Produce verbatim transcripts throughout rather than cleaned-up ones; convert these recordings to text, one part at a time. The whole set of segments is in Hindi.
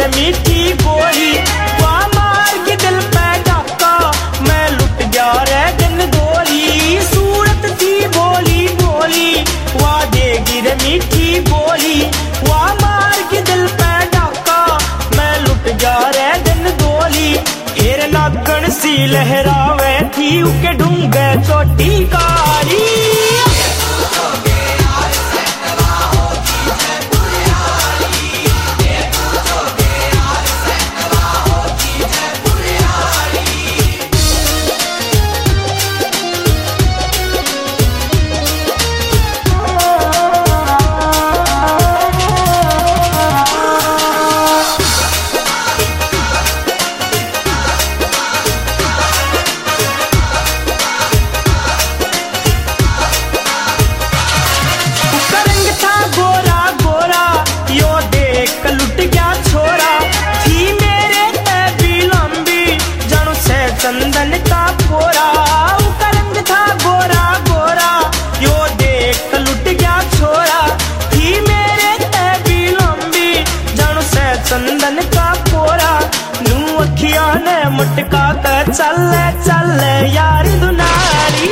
रे मीठी बोली, वाह मार के दिल पे डाका मैं लुट गया रे दिन गोली। सूरत थी बोली बोली, वाह देगी रे मीठी बोली, वाह मार के दिल पे डाका मैं लुट गया रे दिन गोली। फिर लगन सी लहरावे थी उके ढूंगे चोटी काली। चंदन का फोरा उसका रंग था गोरा गोरा, यो देख लुट गया छोरा। थी मेरे तैबी लंबी जानो से चंदन का फोरा। नू अखियां ने मुटका कर चल चल यार दुनारी।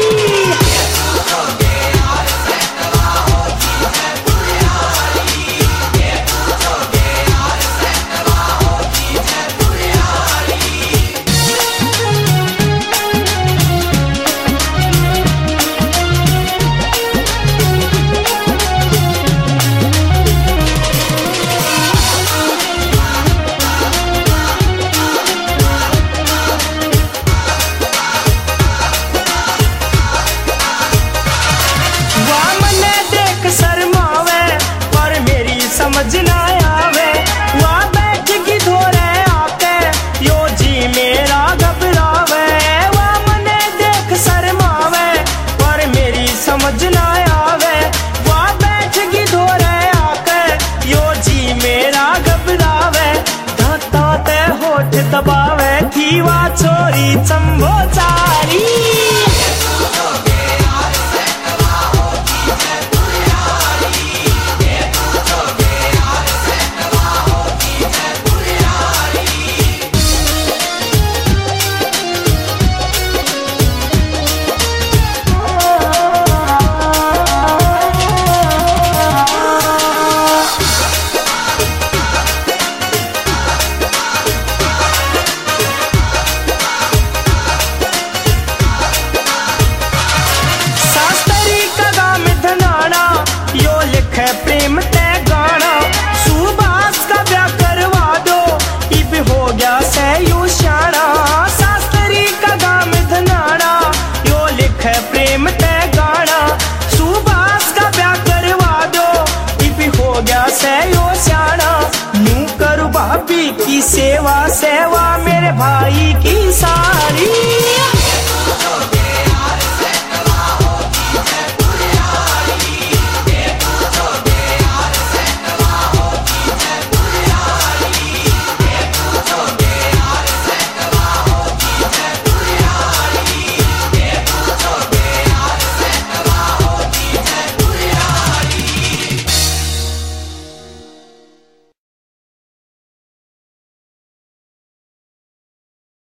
समझ ना आवे वहाँ बैठ की धोरे आके यो जी मेरा घबरावे। वहाँ मने देख शर्मावे पर मेरी समझ ना आवे, वहाँ बैठ की धोरे आके यो जी मेरा घबरावे। दांता ते होठ दबावे थी वहाँ छोरी चंबोचारी। प्रेम ते गाना सुभाष का ब्याह करवा दो इब हो गया से यू श्याणा। शास्त्री का गाम धनाना यो लिखे प्रेम ते गाना सुभाष का ब्याह करवा दो इब हो गया से यो श्याणा। यूं करूँ भाभी की सेवा सेवा मेरे भाई की सा